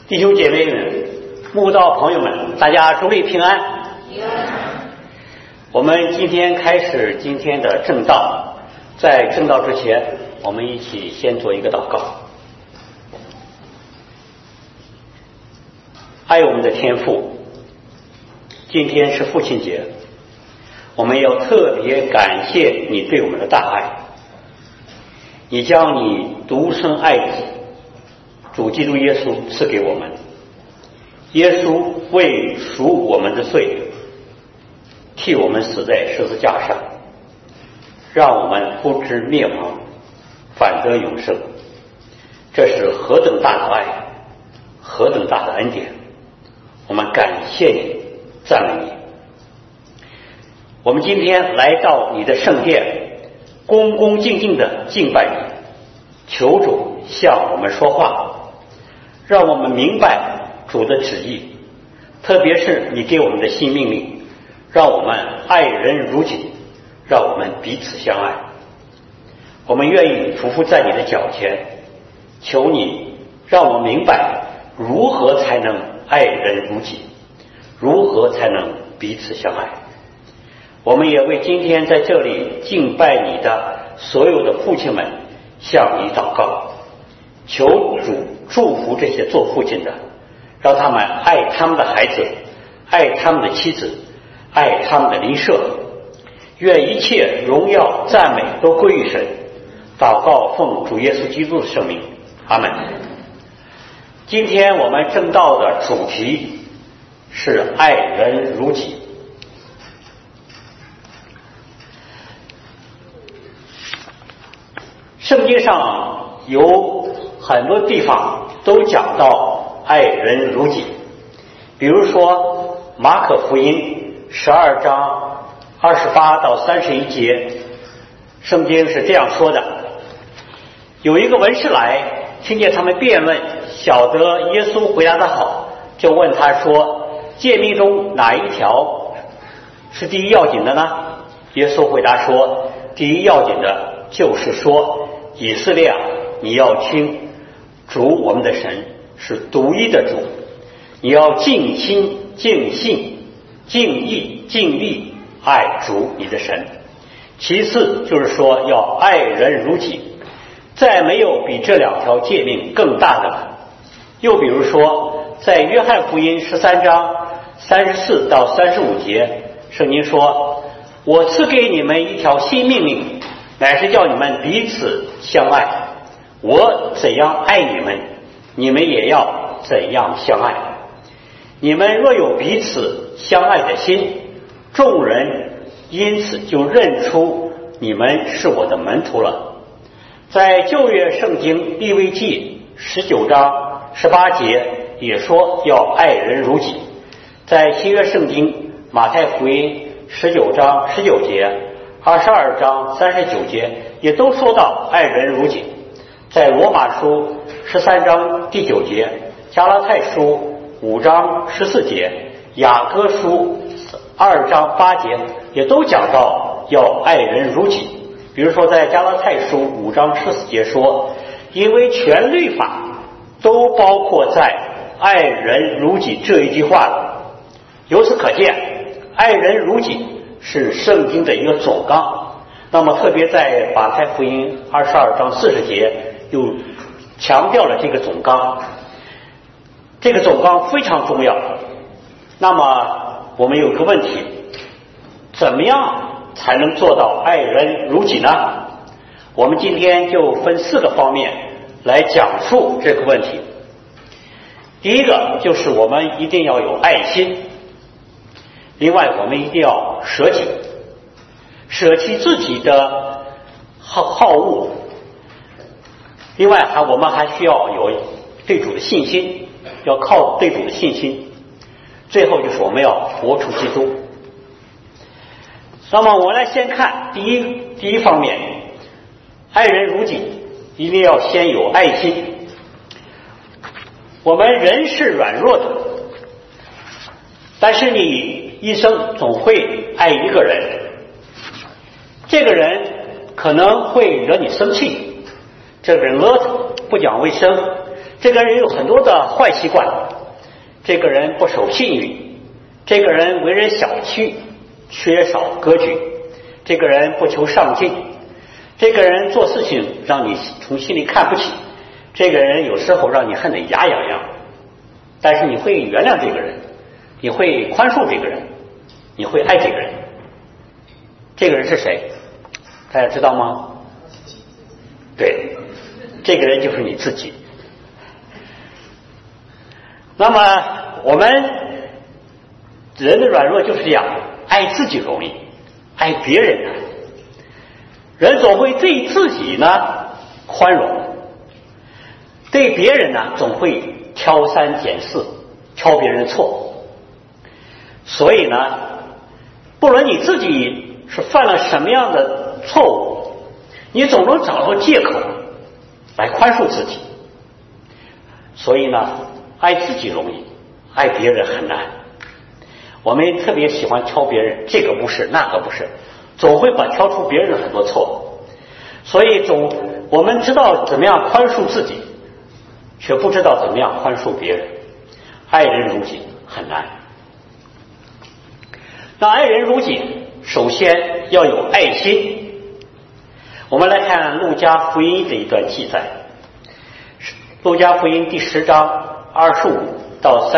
弟兄姐妹们、慕道朋友们，大家主内平安。我们今天开始今天的正道，在正道之前，我们一起先做一个祷告。爱我们的天父，今天是父亲节，我们要特别感谢你对我们的大爱。你将你独生爱子主基督耶稣赐给我们，耶稣为赎我们的罪，替我们死在十字架上，让我们不知灭亡，反得永生。这是何等大的爱，何等大的恩典！我们感谢你，赞美你。我们今天来到你的圣殿，恭恭敬敬地敬拜你，求主向我们说话，让我们明白主的旨意，特别是你给我们的新命令，让我们爱人如己，让我们彼此相爱。我们愿意匍匐在你的脚前，求你让我们明白如何才能爱人如己，如何才能彼此相爱。我们也为今天在这里敬拜你的所有的父亲们向你祷告，求主祝福这些做父亲的，让他们爱他们的孩子，爱他们的妻子，爱他们的邻舍。愿一切荣耀赞美都归于神。祷告奉主耶稣基督的圣名，阿们。今天我们正道的主题是爱人如己。圣经上有很多地方都讲到爱人如己，比如说马可福音12章28到31节，圣经是这样说的：有一个文士来，听见他们辩论，晓得耶稣回答得好，就问他说，诫命中哪一条是第一要紧的呢？耶稣回答说，第一要紧的就是说，以色列啊，你要听主我们的神是独一的主，你要尽心尽性尽意尽力爱主你的神。其次就是说要爱人如己，再没有比这两条诫命更大的了。又比如说在约翰福音13章34到35节，圣经说，我赐给你们一条新命令，乃是叫你们彼此相爱。我怎样爱你们，你们也要怎样相爱。你们若有彼此相爱的心，众人因此就认出你们是我的门徒了。在旧约圣经利未记19章18节也说要爱人如己。在新约圣经马太福音19章19节、22章39节也都说到爱人如己。在罗马书13章第9节、加拉太书5章14节、雅各书2章8节也都讲到要爱人如己。比如说在加拉太书5章14节说，因为全律法都包括在爱人如己这一句话了。由此可见，爱人如己是圣经的一个总纲。那么特别在马太福音22章40节又强调了这个总纲，这个总纲非常重要。那么我们有个问题，怎么样才能做到爱人如己呢？我们今天就分4个方面来讲述这个问题。第一个就是我们一定要有爱心，另外我们一定要舍己，舍弃自己的好恶，另外我们还需要有对主的信心，要靠对主的信心。最后就是我们要活出基督。那么我们来先看第一方面，爱人如己，一定要先有爱心。我们人是软弱的，但是你一生总会爱一个人，这个人可能会惹你生气，这个人邋遢不讲卫生， 这个人有很多的坏习惯，这个人不守信誉，这个人为人小气，缺少格局，这个人不求上进，这个人做事情让你从心里看不起，这个人有时候让你恨得牙痒痒，但是你会原谅这个人，你会宽恕这个人，你会爱这个人。这个人是谁？大家知道吗？对，这个人就是你自己。那么我们人的软弱就是这样，爱自己容易，爱别人难。人总会对自己呢宽容，对别人呢总会挑三拣四，挑别人的错。所以呢，不论你自己是犯了什么样的错误，你总能找到借口来宽恕自己。所以呢，爱自己容易，爱别人很难。我们特别喜欢挑别人，这个不是那个不是，总会挑出别人的很多错误。所以我们知道怎么样宽恕自己，却不知道怎么样宽恕别人。爱人如己很难。那爱人如己，首先要有爱心。我们来看路加福音的一段记载，路加福音第10章25到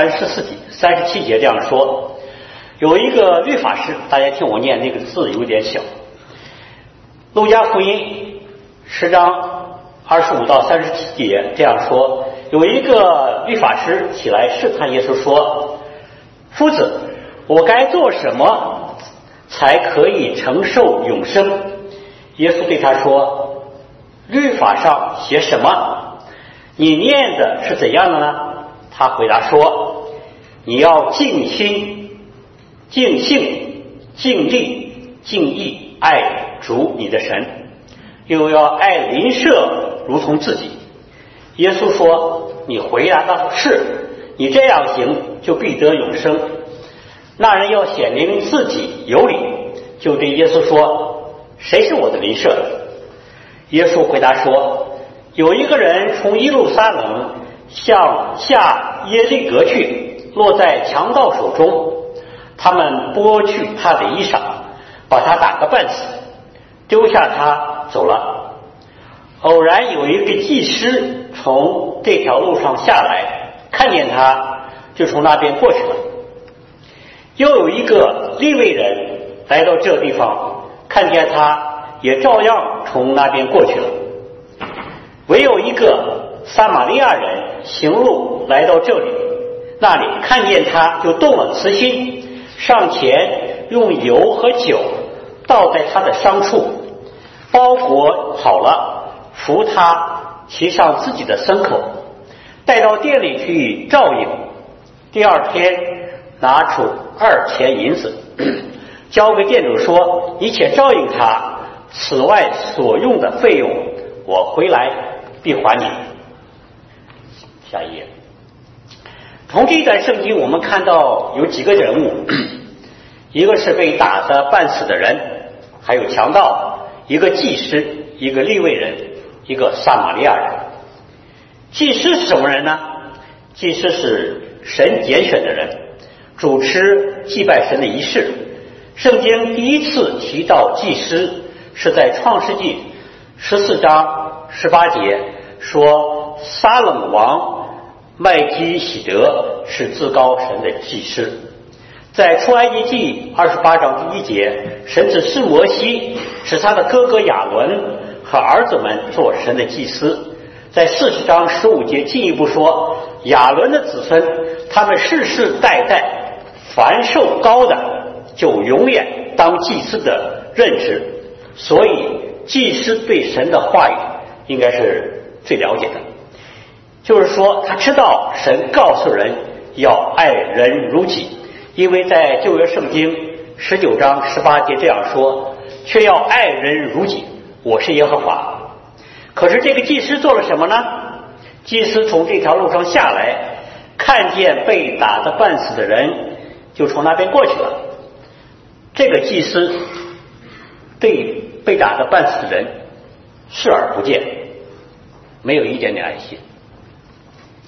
37节这样说：有一个律法师，大家听我念那个字有点小。路加福音10章25到37节这样说：有一个律法师起来试探耶稣说：夫子，我该做什么才可以承受永生？耶稣对他说：律法上写什么？你念的是怎样的呢？他回答说：你要尽心、尽性、尽力、尽意爱主你的神，又要爱邻舍如同自己。耶稣说：你回答的是，你这样行就必得永生。那人要显明自己有理，就对耶稣说：谁是我的邻舍？耶稣回答说：有一个人从耶路撒冷向下耶利哥去，落在强盗手中，他们剥去他的衣裳，把他打个半死，丢下他走了。偶然有一个祭司从这条路上下来，看见他，就从那边过去了。又有一个利未人来到这地方，看见他，也照样从那边过去了。唯有一个撒玛利亚人行路来到这里，那里看见他，就动了慈心，上前用油和酒倒在他的伤处，包裹好了，扶他骑上自己的牲口，带到店里去照应。第二天拿出2钱银子，交给店主说：你且照应他，此外所用的费用，我回来必还你。下一页。从这一段圣经我们看到有几个人物，一个是被打得半死的人，还有强盗，一个祭司，一个利未人，一个撒玛利亚人。祭司是什么人呢？祭司是神拣选的人，主持祭拜神的仪式。圣经第一次提到祭司是在创世纪14章18节，说撒冷王麦基洗德是至高神的祭司。在出埃及记28章第1节，神指示摩西，使他的哥哥亚伦和儿子们做神的祭司。在40章15节进一步说，亚伦的子孙，他们世世代代凡受膏的，就永远当祭司的任职。所以祭司对神的话语应该是最了解的，就是说他知道神告诉人要爱人如己，因为在旧约圣经19章18节这样说，却要爱人如己，我是耶和华。可是这个祭司做了什么呢？祭司从这条路上下来，看见被打得半死的人，就从那边过去了。这个祭司对被打得半死的人视而不见，没有一点点爱心。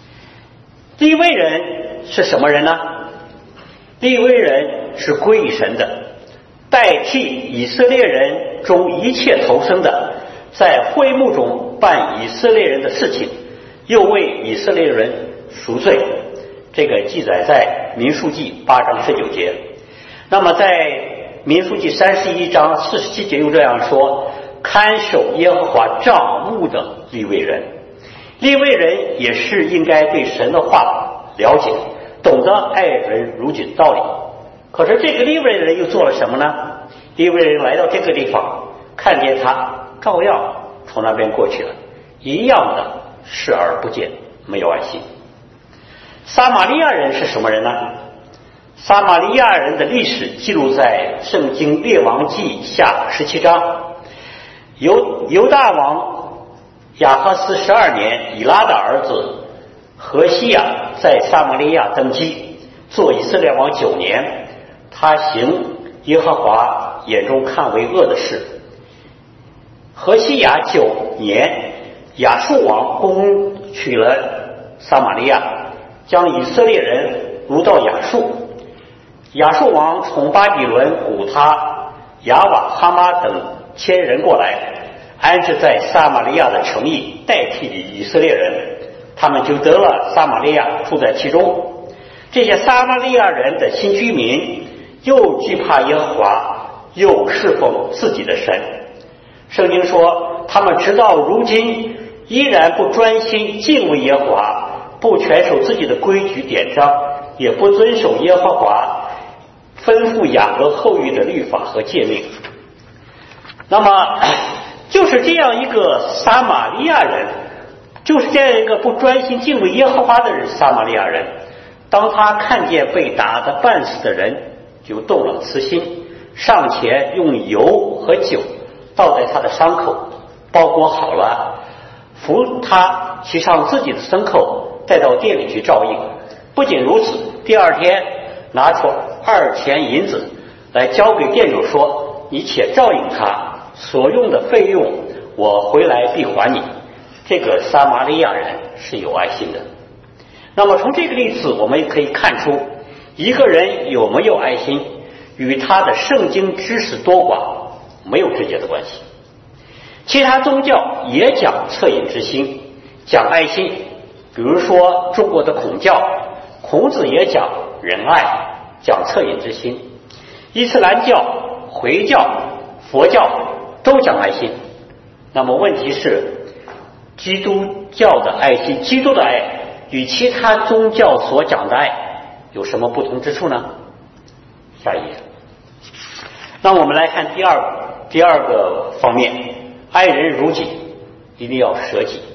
利未人是什么人呢？利未人是归于神的，代替以色列人中一切投生的，在会幕中办以色列人的事情，又为以色列人赎罪。这个记载在民数记8章19节。那么在民数记31章47节又这样说，看守耶和华帐幕的利未人。利未人也是应该对神的话了解，懂得爱人如己的道理。可是这个利未人又做了什么呢？利未人来到这个地方，看见他照样从那边过去了，一样的视而不见，没有爱心。撒玛利亚人是什么人呢？撒玛利亚人的历史记录在圣经列王记下17章。犹大王亚哈斯12年，以拉的儿子何西亚在撒玛利亚登基，做以色列王9年。他行耶和华眼中看为恶的事。何西亚9年，亚述王攻取了撒玛利亚，将以色列人掳到亚述。亚述王从巴比伦古他、亚瓦、哈马等1000人过来，安置在撒玛利亚的城邑，代替以色列人，他们就得了撒玛利亚，住在其中。这些撒玛利亚人的新居民又惧怕耶和华，又侍奉自己的神。圣经说，他们直到如今依然不专心敬畏耶和华，不全守自己的规矩典章，也不遵守耶和华吩咐雅各后裔的律法和诫命。那么就是这样一个撒玛利亚人，就是这样一个不专心敬畏耶和华的人，撒玛利亚人，当他看见被打得半死的人，就动了慈心，上前用油和酒倒在他的伤口，包裹好了，扶他骑上自己的牲口，带到店里去照应。不仅如此，第二天拿出2钱银子来交给店主，说：“你且照应他，所用的费用我回来必还你。”这个撒玛利亚人是有爱心的。那么从这个例子我们也可以看出，一个人有没有爱心与他的圣经知识多寡没有直接的关系。其他宗教也讲恻隐之心，讲爱心，比如说中国的孔教，孔子也讲仁爱，讲恻隐之心。伊斯兰教、回教、佛教都讲爱心。那么问题是，基督教的爱心，基督的爱与其他宗教所讲的爱有什么不同之处呢？下一页。那我们来看第二个方面，爱人如己，一定要舍己。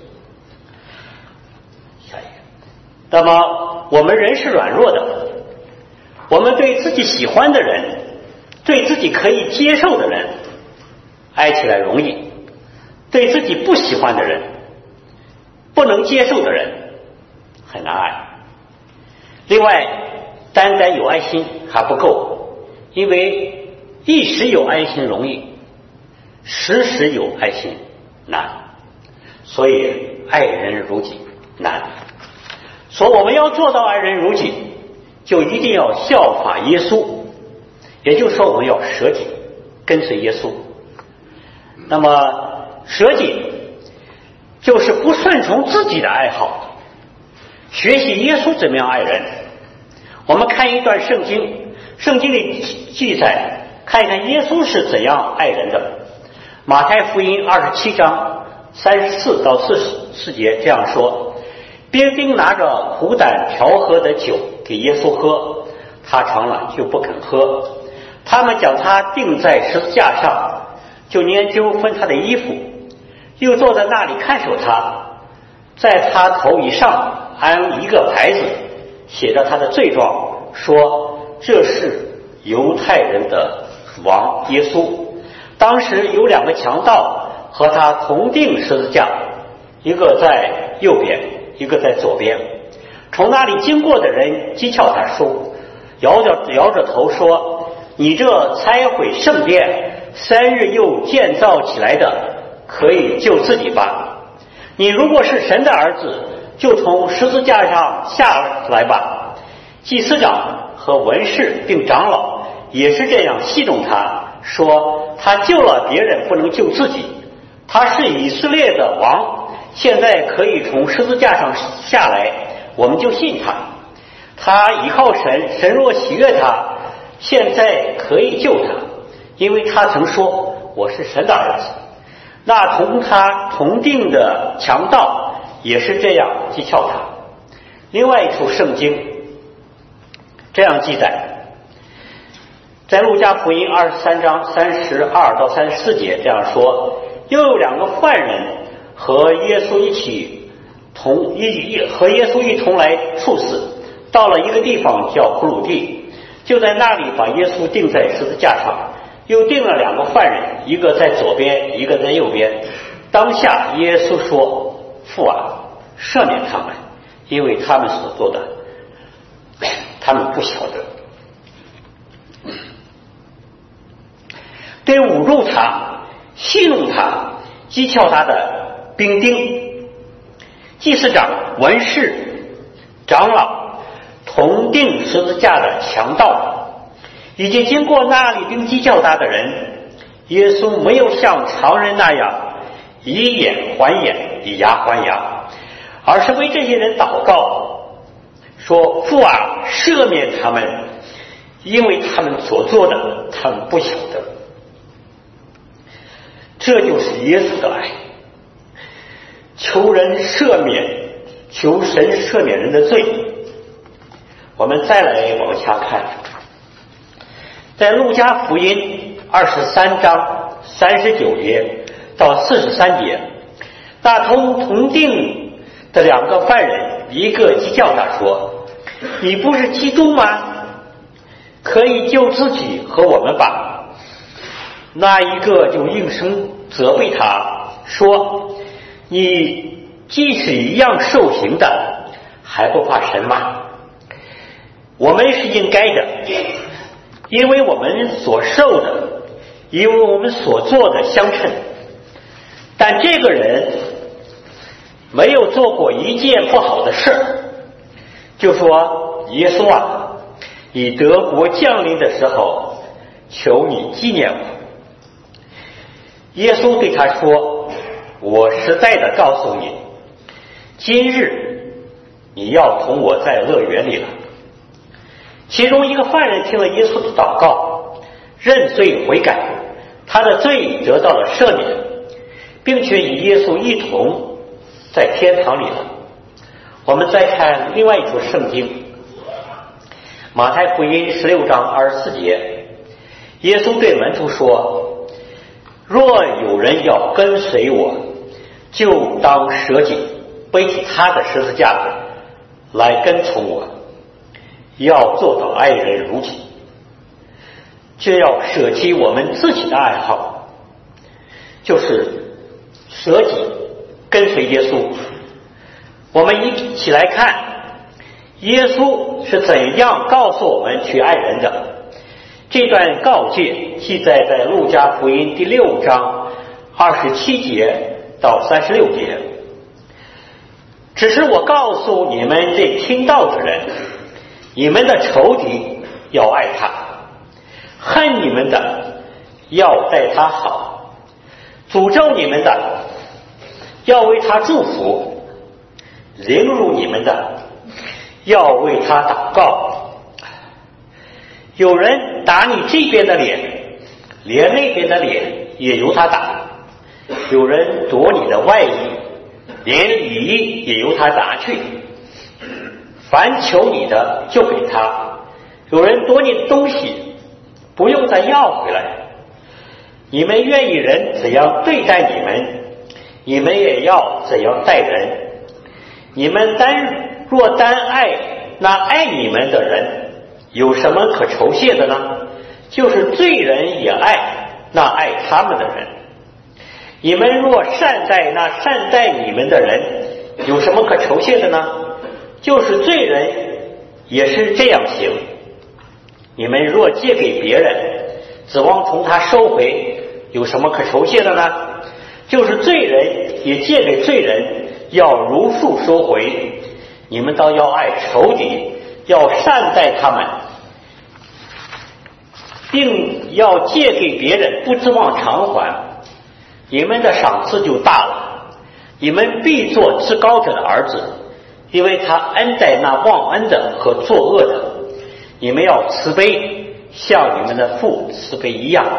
下一页。那么我们人是软弱的，我们对自己喜欢的人，对自己可以接受的人爱起来容易，对自己不喜欢的人，不能接受的人很难爱。另外，单单有爱心还不够，因为一时有爱心容易，时时有爱心难，所以爱人如己难。所以我们要做到爱人如己，就一定要效法耶稣，也就是说我们要舍己，跟随耶稣。那么舍己就是不顺从自己的爱好，学习耶稣怎么样爱人。我们看一段圣经，圣经里记载，看一看耶稣是怎样爱人的。马太福音27章34到44节这样说：兵丁拿着苦胆调和的酒给耶稣喝，他尝了就不肯喝。他们将他钉在十字架上，就研究分他的衣服，又坐在那里看守他，在他头以上安一个牌子，写着他的罪状，说这是犹太人的王耶稣。当时有2个强盗和他同钉十字架，一个在右边，一个在左边。从那里经过的人讥诮他说，摇着头说：你这拆毁圣殿3日又建造起来的，可以救自己吧。你如果是神的儿子， 就从十字架上下来吧。祭司长和文士并长老也是这样戏弄他，说他救了别人，不能救自己，他是以色列的王，现在可以从十字架上下来，我们就信他。他依靠神，神若喜悦他，现在可以救他，因为他曾说我是神的儿子。那同他同定的强盗也是这样讥诮他。另外一处圣经这样记载，在路加福音23章32到34节这样说，又有2个犯人和耶稣一同来处死，到了一个地方叫苦鲁地，就在那里把耶稣钉在十字架上，又钉了2个犯人，一个在左边，一个在右边。当下耶稣说，父啊，赦免他们，因为他们所做的他们不晓得。对侮辱他、戏弄他、讥诮他的兵丁、祭司长、文士、长老、同定十字架的强盗，以及经过那里并讥诮他的人，耶稣没有像常人那样以眼还眼，以牙还牙，而是为这些人祷告，说父啊，赦免他们，因为他们所做的他们不晓得。这就是耶稣的爱，求人赦免，求神赦免人的罪。我们再来往下看，在路加福音23章39节到43节，那同定的2个犯人，一个讥诮他说，你不是基督吗？可以救自己和我们吧。那一个就应声责备他说，你既是一样受刑的，还不怕神吗？我们是应该的，因为我们所受的，因为我们所做的相称。但这个人没有做过一件不好的事，就说耶稣啊，你得国降临的时候，求你纪念我。耶稣对他说，我实在的告诉你，今日你要同我在乐园里了。其中一个犯人听了耶稣的祷告，认罪悔改，他的罪得到了赦免，并且与耶稣一同在天堂里了。我们再看另外一处圣经，马太福音16章24节，耶稣对门徒说，若有人要跟随我，就当舍己，背起他的十字架来跟从我，要做到爱人如己。就要舍弃我们自己的爱好，就是舍己跟随耶稣。我们一起来看耶稣是怎样告诉我们去爱人的。这段告诫记载在路加福音第6章27节到36节。只是我告诉你们这听到的人，你们的仇敌要爱他，恨你们的要待他好，诅咒你们的要为他祝福，凌辱你们的要为他祷告。有人打你这边的脸，连那边的脸也由他打；有人夺你的外衣，连里衣也由他打去。凡求你的就给他，有人夺你的东西，不用再要回来。你们愿意人怎样对待你们，你们也要怎样待人。你们若单爱那爱你们的人，有什么可酬谢的呢？就是罪人也爱那爱他们的人。你们若善待那善待你们的人，有什么可酬谢的呢？就是罪人也是这样行。你们若借给别人，指望从他收回，有什么可酬谢的呢？就是罪人也借给罪人，要如数收回。 你们倒要爱仇敌，要善待他们，并要借给别人，不指望偿还，你们的赏赐就大了。你们必做至高者的儿子，因为他恩待那忘恩的和作恶的。你们要慈悲，像你们的父慈悲一样。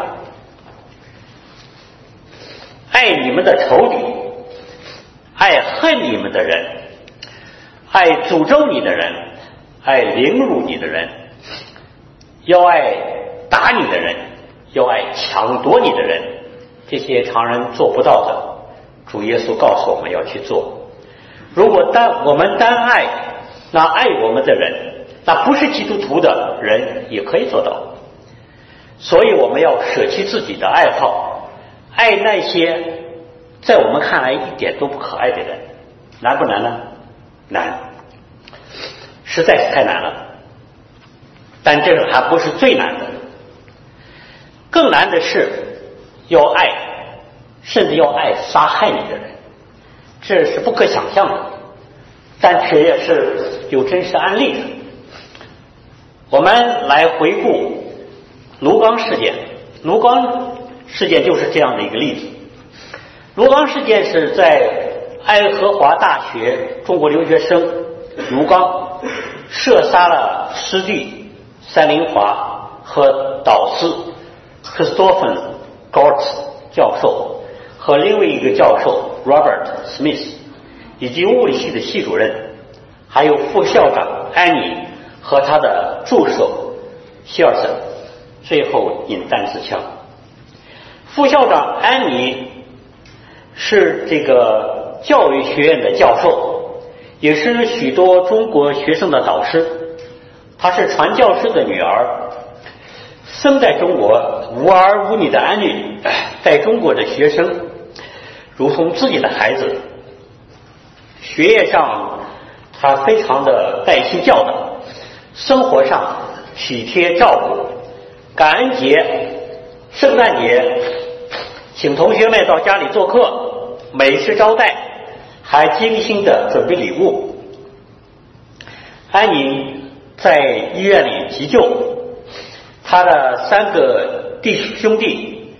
爱你们的仇敌，爱恨你们的人，爱诅咒你的人，爱凌辱你的人，要爱打你的人，要爱抢夺你的人。这些常人做不到的，主耶稣告诉我们要去做。如果我们单爱那爱我们的人，那不是基督徒的人也可以做到。所以我们要舍弃自己的爱好，爱那些在我们看来一点都不可爱的人。难不难呢？难，实在是太难了。但这还不是最难的，更难的是要爱，甚至要爱杀害你的人，这是不可想象的，但却也是有真实案例的。我们来回顾卢刚事件，卢刚事件就是这样的一个例子。卢刚事件是在爱荷华大学中国留学生卢刚射杀了师弟三林华和导师 Christopher Gort 教授和另外一个教授 Robert Smith， 以及物理系的系主任，还有副校长安妮和他的助手希尔森，最后引弹自枪。副校长安妮是这个教育学院的教授，也是许多中国学生的导师。她是传教士的女儿，生在中国，无儿无女的安妮在中国的学生如同自己的孩子，学业上她非常的带薪教导，生活上体贴照顾，感恩节、圣诞节请同学们到家里做客，美食招待，还精心的准备礼物。安妮在医院里急救，他的3个兄弟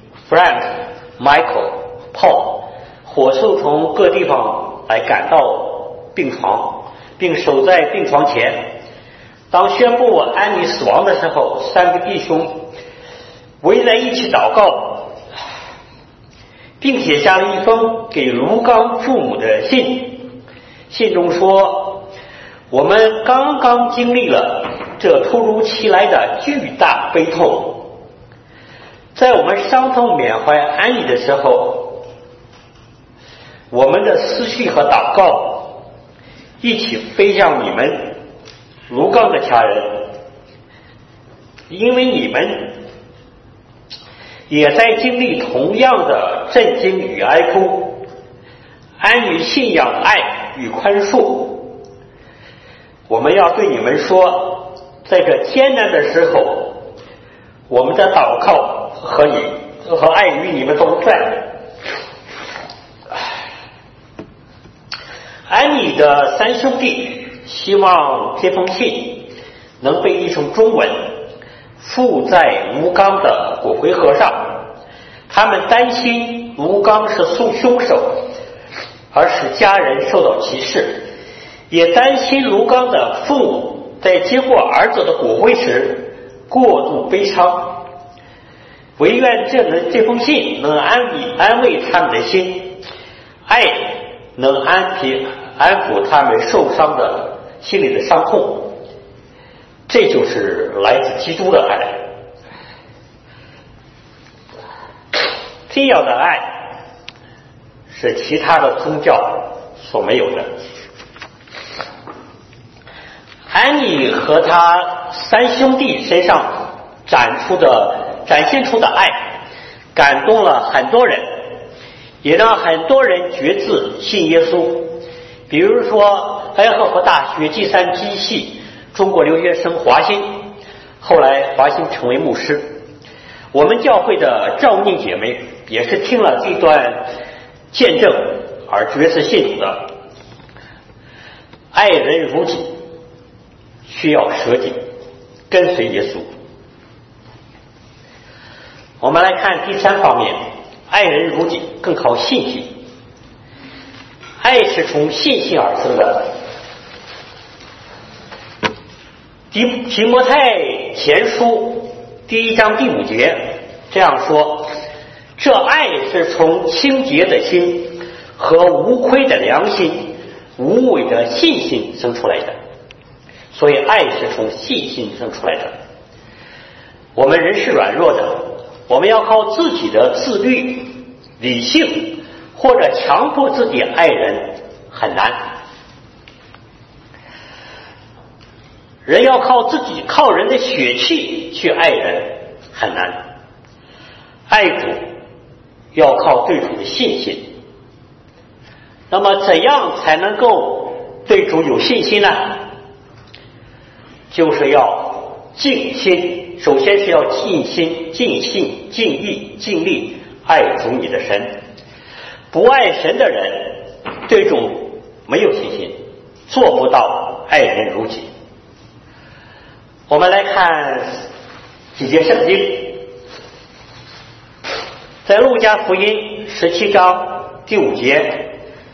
Frank、Michael、Paul 火速从各地方来赶到病床，并守在病床前。当宣布安妮死亡的时候，3个弟兄围在一起祷告，并写下了一封给卢刚父母的信。信中说，我们刚刚经历了这突如其来的巨大悲痛，在我们伤痛缅怀安妮的时候，我们的思绪和祷告一起飞向你们卢刚的家人，因为你们也在经历同样的震惊与哀哭。安于信仰、爱与宽恕，我们要对你们说，在这艰难的时候，我们的祷告和爱与你们同在。安妮的3兄弟希望这封信能被译成中文，附在卢刚的骨灰盒上。他们担心卢刚是凶手，而使家人受到歧视，也担心卢刚的父母在接过儿子的骨灰时过度悲伤，唯愿这封信能安慰他们的心，爱能安抚他们受伤的心里的伤痛。这就是来自基督的爱。这样的爱是其他的宗教所没有的。安妮和他3兄弟身上展现出的爱感动了很多人，也让很多人决志信耶稣。比如说爱荷华大学计算机系中国留学生华歆，后来华歆成为牧师。我们教会的赵宁姐妹也是听了这段见证而决志信主的。 爱人如己，需要舍己，跟随耶稣。我们来看第三方面，爱人如己更靠信心。爱是从信心而生的。提摩太前书1章第5节这样说，这爱是从清洁的心和无亏的良心、无伪的信心生出来的。所以爱是从信心生出来的。我们人是软弱的，我们要靠自己的自律、理性或者强迫自己爱人很难。人要靠自己，靠人的血气去爱人很难。爱主要靠对主的信心。那么怎样才能够对主有信心呢？就是要尽心，首先是要尽心、尽性、尽意、尽力爱主你的神。不爱神的人对主没有信心，做不到爱人如己。我们来看几节圣经，在路加福音17章第5节，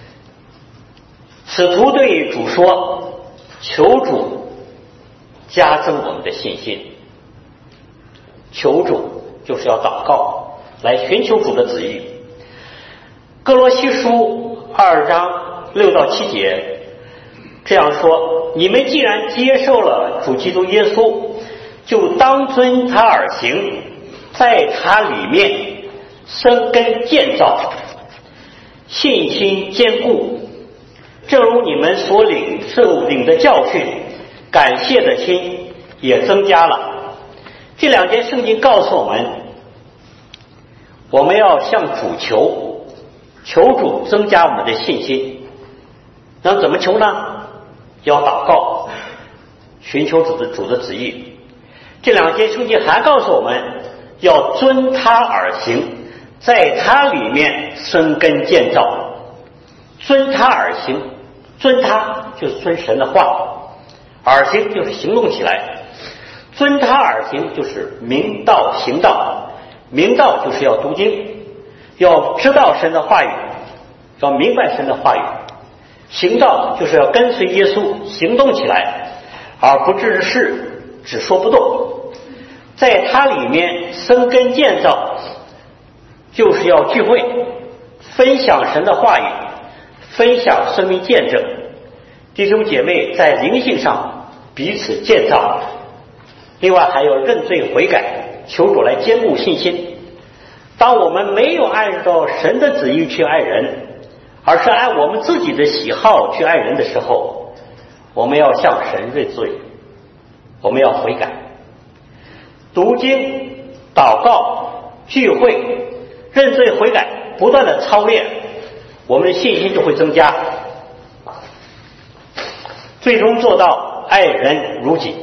使徒对主说，求主加增我们的信心。求主就是要祷告，来寻求主的旨意。哥罗西书2章6到7节这样说，你们既然接受了主基督耶稣，就当遵他而行，在他里面生根建造，信心坚固，正如你们所领的教训，感谢的心也增加了。这2节圣经告诉我们，我们要向主求主增加我们的信心。那怎么求呢？要祷告，寻求主的旨意。这2节圣经还告诉我们，要遵他而行，在他里面生根建造。遵他而行，遵他就是遵神的话，而行就是行动起来。遵他而行就是明道行道，明道就是要读经，要知道神的话语，要明白神的话语。行道就是要跟随耶稣行动起来，而不只说不动。在他里面生根建造，就是要聚会，分享神的话语，分享生命见证。弟兄姐妹在灵性上彼此建造。另外还有认罪悔改，求主来坚固信心。当我们没有按照神的旨意去爱人，而是按我们自己的喜好去爱人的时候，我们要向神认罪，我们要悔改。读经、祷告、聚会、认罪悔改，不断的操练，我们的信心就会增加，最终做到爱人如己。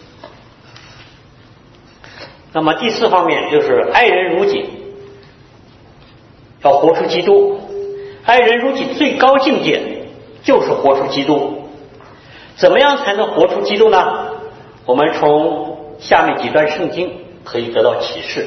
那么第4方面就是爱人如己，要活出基督。爱人如己最高境界就是活出基督。怎么样才能活出基督呢？我们从下面几段圣经可以得到启示。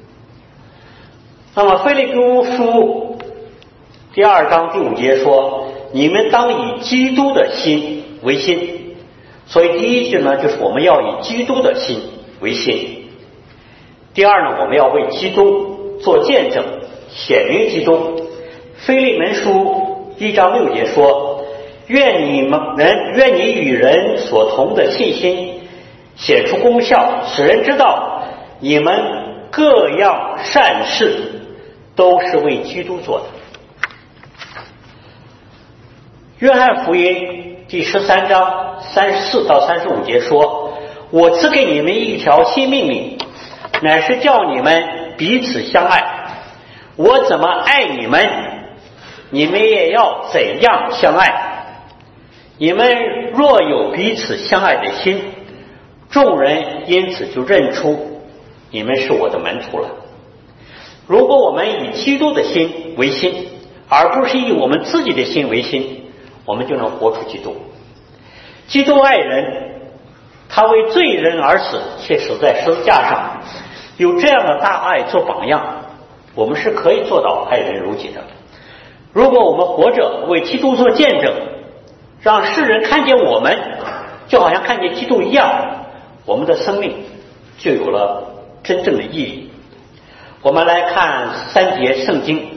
那么腓立比书2章第5节说，你们当以基督的心为心。所以第一句呢，就是我们要以基督的心为心。第二呢，我们要为基督做见证，显明基督。腓利门书1章6节说，愿你与人所同的信心显出功效，使人知道你们各样善事都是为基督做的。约翰福音第13章34到35节说，我赐给你们一条新命令，乃是叫你们彼此相爱。我怎么爱你们，你们也要怎样相爱。你们若有彼此相爱的心，众人因此就认出你们是我的门徒了。如果我们以基督的心为心，而不是以我们自己的心为心，我们就能活出基督。 基督爱人，他为罪人而死，且死在十字架上，有这样的大爱做榜样，我们是可以做到爱人如己的。如果我们活着为基督做见证，让世人看见我们就好像看见基督一样，我们的生命就有了真正的意义。我们来看3节圣经，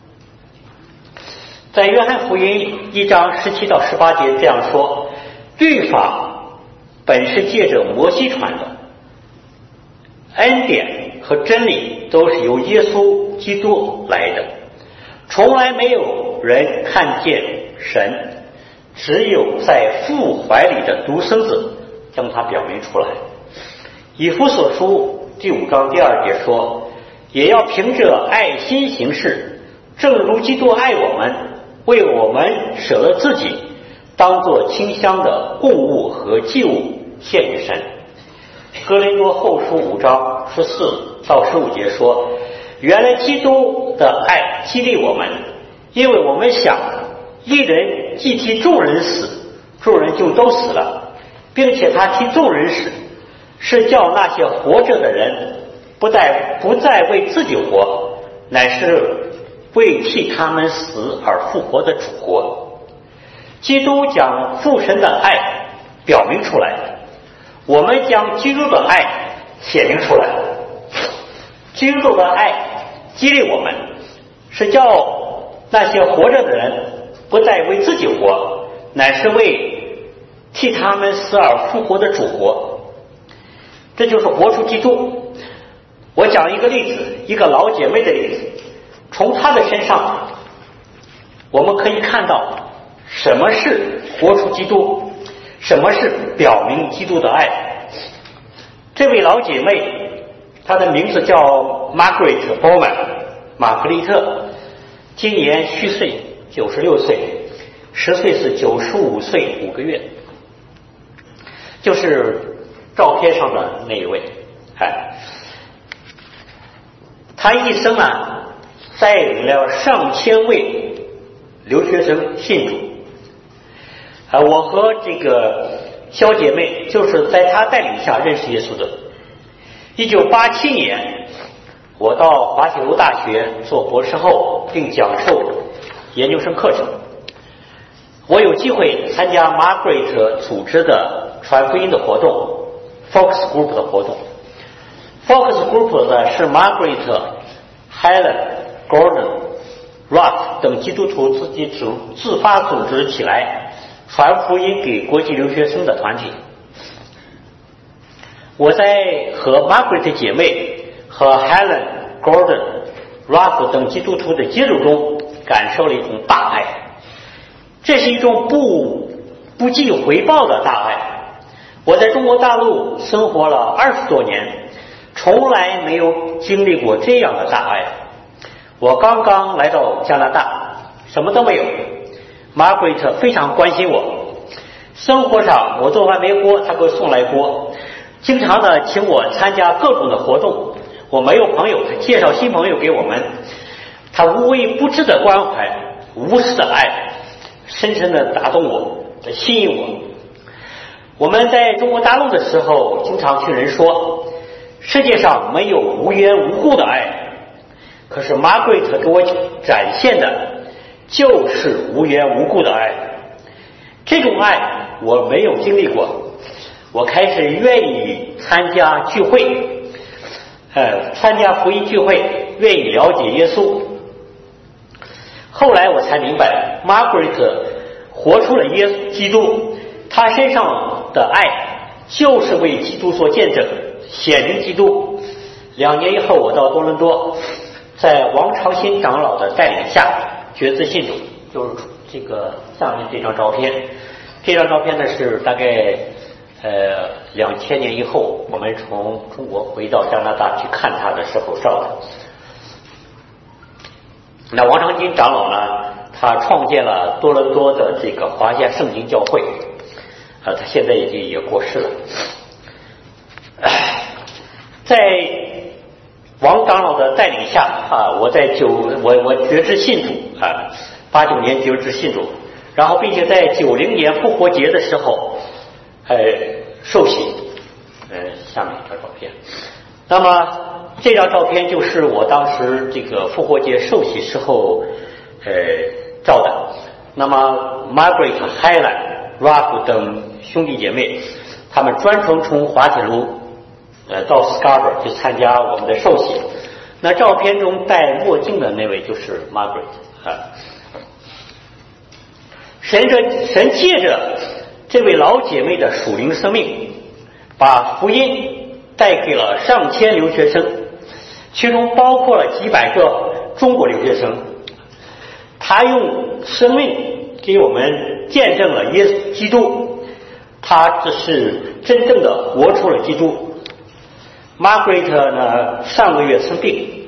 在约翰福音1章17到18节这样说：律法本是借着摩西传的，恩典和真理都是由耶稣基督来的，从来没有人看见神，只有在父怀里的独生子将它表明出来。以弗所书第5章第2节说，也要凭着爱心行事，正如基督爱我们，为我们舍了自己，当作馨香的供物和祭物献给神。哥林多后书5章14到15节说，原来基督的爱激励我们，因为我们想，一人既替众人死，众人就都死了，并且他替众人死，是叫那些活着的人不再为自己活，乃是为替他们死而复活的主活。基督将父神的爱表明出来，我们将基督的爱显明出来。基督的爱激励我们，是叫那些活着的人不再为自己活，乃是为替他们死而复活的主活。这就是活出基督。我讲一个例子，一个老姐妹的例子，从她的身上我们可以看到什么是活出基督，什么是表明基督的爱。这位老姐妹她的名字叫 Margaret Bowman 玛格丽特，今年虚岁96岁，10岁是95岁5个月，就是照片上的那一位。他一生呢带领了上千位留学生信主。我和这个小姐妹就是在她带领下认识耶稣的。1987年我到华西卢大学做博士后并讲授研究生课程，我有机会参加 Margaret 组织的传福音的活动， Focus Group 的活动。Focus Group 呢是 Margaret、Helen、Gordon、Roth 等基督徒自己自发组织起来传福音给国际留学生的团体。我在和 Margaret 姐妹和 Helen、Gordon、Roth 等基督徒的接触中感受了一种大爱，这是一种不计回报的大爱。我在中国大陆生活了20多年，从来没有经历过这样的大爱。我刚刚来到加拿大，什么都没有。Margaret 非常关心我，生活上我做饭没锅，她给我送来锅，经常的请我参加各种的活动。我没有朋友，她介绍新朋友给我们。她无微不至的关怀，无私的爱，深深的打动我，吸引我。我们在中国大陆的时候，经常听人说世界上没有无缘无故的爱，可是 Margaret 给我展现的就是无缘无故的爱。这种爱我没有经历过，我开始愿意参加聚会，参加福音聚会，愿意了解耶稣。后来我才明白 Margaret 活出了耶稣基督，她身上的爱就是为基督所见证，显明基督。2年以后我到多伦多，在王长新长老的带领下决志信主，就是这个上面这张照片。这张照片呢是大概2000年以后我们从中国回到加拿大去看他的时候照的。那王长新长老呢，他创建了多伦多的这个华夏圣经教会，他现在已经也过世了。在王长老的带领下我决志信主89年决志信主，然后并且在90年复活节的时候， 受洗。下面一张照片。那么这张照片就是我当时这个复活节受洗时候照的。那么 Margaret、Helen、Ralph 等兄弟姐妹，他们专程从滑铁卢到 Scarborough 去参加我们的受洗。那照片中戴墨镜的那位就是 Margaret 啊。神借着这位老姐妹的属灵生命，把福音带给了上千留学生，其中包括了几百个中国留学生。他用生命给我们见证了耶稣基督，他这是真正的活出了基督。Margaret 呢，上个月生病，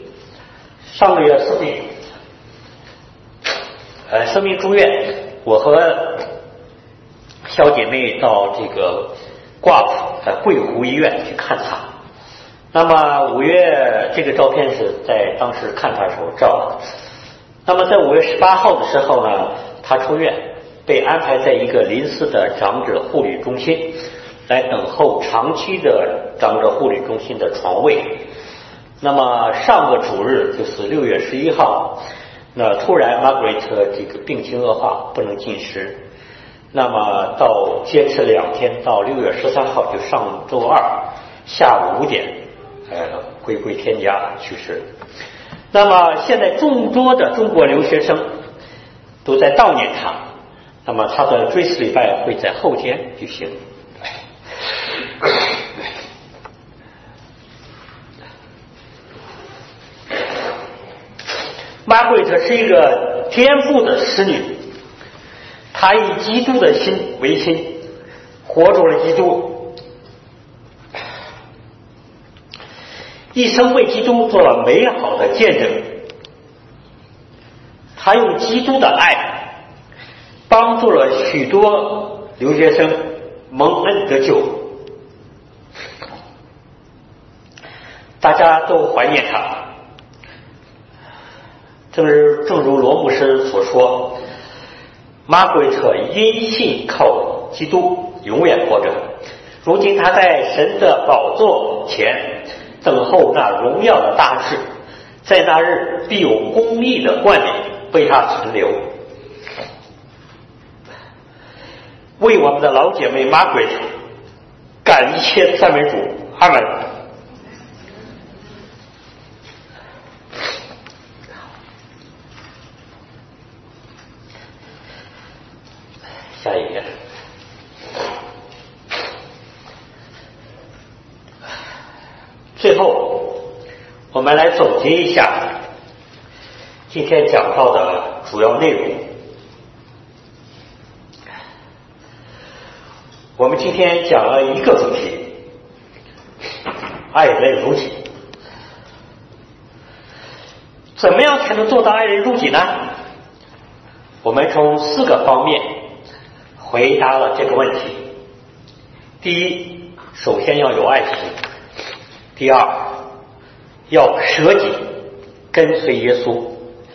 生病住院。我和小姐妹到这个挂府桂湖医院去看她。那么5月这个照片是在当时看她的时候照的。那么在5月18号的时候呢，她出院，被安排在一个临时的长者护理中心，来等候长期的长者护理中心的床位。那么上个主日就是6月11号，那突然 Margaret 这个病情恶化，不能进食。那么到坚持2天，到6月13号就上周2下午5点，回归天家去世。那么现在众多的中国留学生都在悼念他。那么他的追思礼拜会在后天举行。Margaret 是一个天赋的使女，她以基督的心为心，活出了基督，一生为基督做了美好的见证。她用基督的爱帮助了许多留学生蒙恩得救，大家都怀念她。正如罗牧师所说， Margaret 因信靠基督永远活着。如今他在神的宝座前等候那荣耀的大事，在那日必有公义的冠冕为他存留。为我们的老姐妹 Margaret 感谢赞美主，阿们。下一页。最后，我们来总结一下今天讲到的主要内容。我们今天讲了一个主题：爱人如己。怎么样才能做到爱人如己呢？我们从4个方面回答了这个问题。第一，首先要有爱心；第二，要舍己跟随耶稣；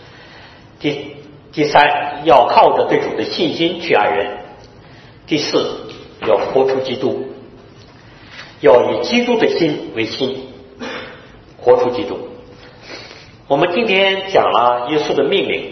第三，要靠着对主的信心去爱人；第四，要活出基督，要以基督的心为心，活出基督。我们今天讲了耶稣的命令，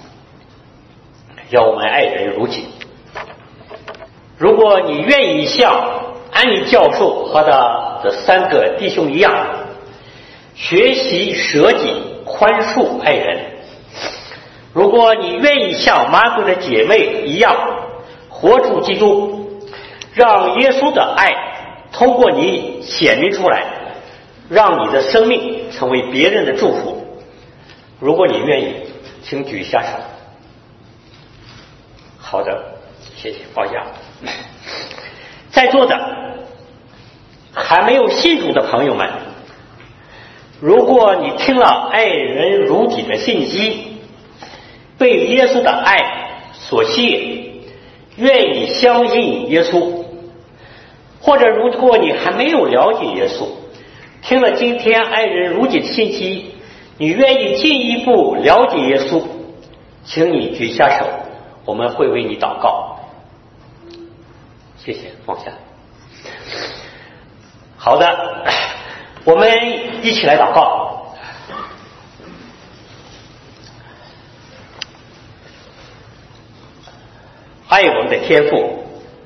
要我们爱人如己。如果你愿意像安妮教授和他的3个弟兄一样，学习舍己宽恕爱人；如果你愿意像玛古的姐妹一样活出基督，让耶稣的爱通过你显明出来，让你的生命成为别人的祝福。如果你愿意，请举下手。好的，谢谢，放下。在座的还没有信主的朋友们，如果你听了爱人如己的信息，被耶稣的爱所吸引，愿意相信耶稣，或者如果你还没有了解耶稣，听了今天爱人如己的信息，你愿意进一步了解耶稣，请你举下手，我们会为你祷告。谢谢，放下。 好的，我们一起来祷告。爱我们的天父，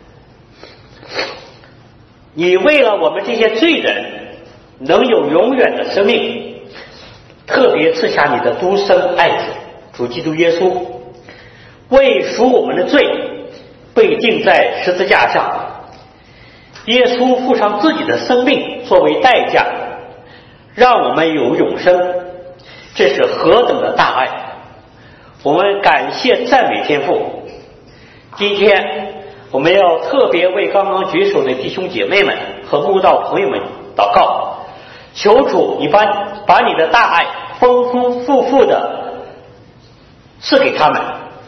你为了我们这些罪人能有永远的生命，特别赐下你的独生爱子主基督耶稣，为赎我们的罪被钉在十字架上。耶稣付上自己的生命作为代价，让我们有永生，这是何等的大爱！我们感谢赞美天父。今天我们要特别为刚刚举手的弟兄姐妹们和慕道朋友们祷告，求主你把你的大爱丰丰富富的赐给他们，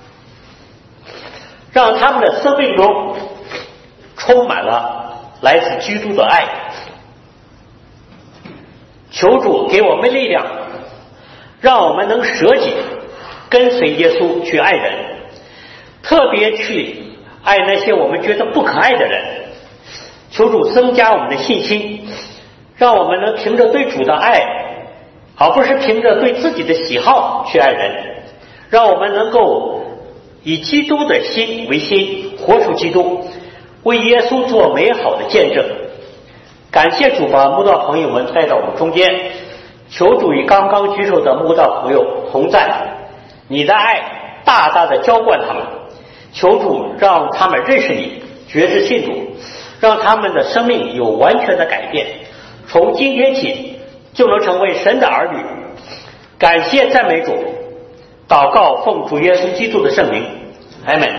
让他们的生命中充满了来自基督的爱。求主给我们力量，让我们能舍己跟随耶稣去爱人，特别去爱那些我们觉得不可爱的人。求主增加我们的信心，让我们能凭着对主的爱，而不是凭着对自己的喜好去爱人，让我们能够以基督的心为心，活出基督，为耶稣做美好的见证。感谢主把慕道朋友们带到我们中间，求主与刚刚举手的慕道朋友同在，你的爱大大的浇灌他们，求主让他们认识你，决志信主，让他们的生命有完全的改变，从今天起就能成为神的儿女。感谢赞美主，祷告奉主耶稣基督的圣名，阿们。